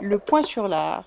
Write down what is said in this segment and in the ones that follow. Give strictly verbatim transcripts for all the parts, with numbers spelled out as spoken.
Le point sur l'art.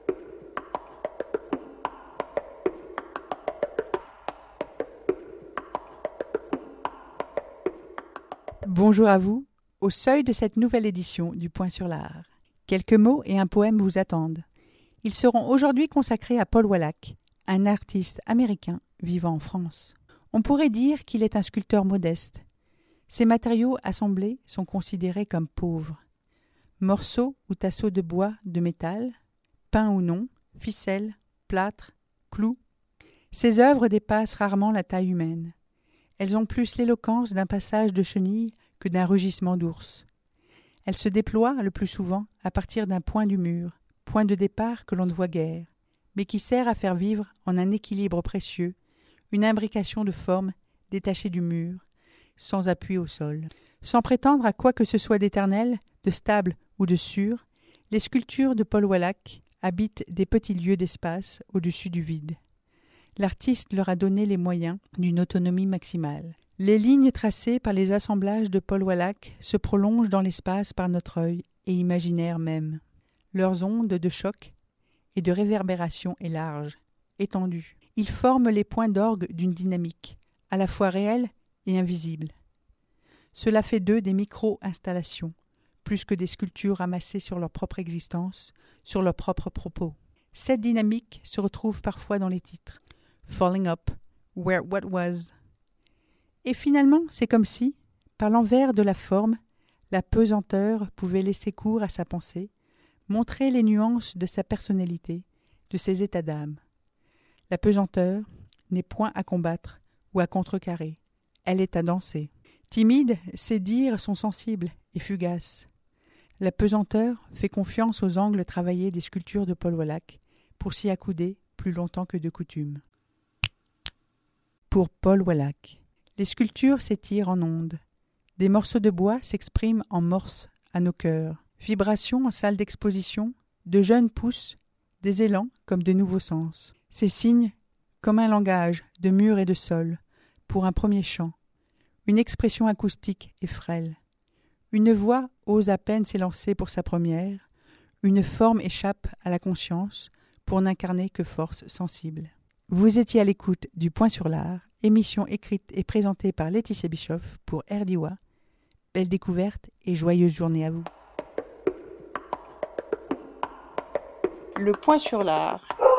Bonjour à vous, au seuil de cette nouvelle édition du Point sur l'art. Quelques mots et un poème vous attendent. Ils seront aujourd'hui consacrés à Paul Wallack, un artiste américain vivant en France. On pourrait dire qu'il est un sculpteur modeste. Ses matériaux assemblés sont considérés comme pauvres. Morceaux ou tasseaux de bois, de métal, peints ou non, ficelles, plâtre, clous. Ses œuvres dépassent rarement la taille humaine. Elles ont plus l'éloquence d'un passage de chenille que d'un rugissement d'ours. Elles se déploient le plus souvent à partir d'un point du mur, point de départ que l'on ne voit guère, mais qui sert à faire vivre en un équilibre précieux une imbrication de formes détachées du mur, sans appui au sol. Sans prétendre à quoi que ce soit d'éternel, de stable ou de sûr, les sculptures de Paul Wallack habitent des petits lieux d'espace au-dessus du vide. L'artiste leur a donné les moyens d'une autonomie maximale. Les lignes tracées par les assemblages de Paul Wallack se prolongent dans l'espace par notre œil et imaginaire même. Leurs ondes de choc et de réverbération est large, étendue. Ils forment les points d'orgue d'une dynamique, à la fois réelle et invisible. Cela fait d'eux des micro-installations, plus que des sculptures amassées sur leur propre existence, sur leurs propres propos. Cette dynamique se retrouve parfois dans les titres. Falling up, where what was. Et finalement, c'est comme si, par l'envers de la forme, la pesanteur pouvait laisser cours à sa pensée, montrer les nuances de sa personnalité, de ses états d'âme. La pesanteur n'est point à combattre ou à contrecarrer, elle est à danser. Timide, ses dires sont sensibles et fugaces. La pesanteur fait confiance aux angles travaillés des sculptures de Paul Wallack pour s'y accouder plus longtemps que de coutume. Pour Paul Wallack, les sculptures s'étirent en ondes. Des morceaux de bois s'expriment en morse à nos cœurs. Vibrations en salle d'exposition, de jeunes pousses, des élans comme de nouveaux sens. Ces signes, comme un langage de mur et de sol, pour un premier chant, une expression acoustique et frêle. Une voix ose à peine s'élancer pour sa première, une forme échappe à la conscience pour n'incarner que force sensible. Vous étiez à l'écoute du Point sur l'art, émission écrite et présentée par Laetitia Bischoff pour R D I W A. Belle découverte et joyeuse journée à vous. Le point sur l'art.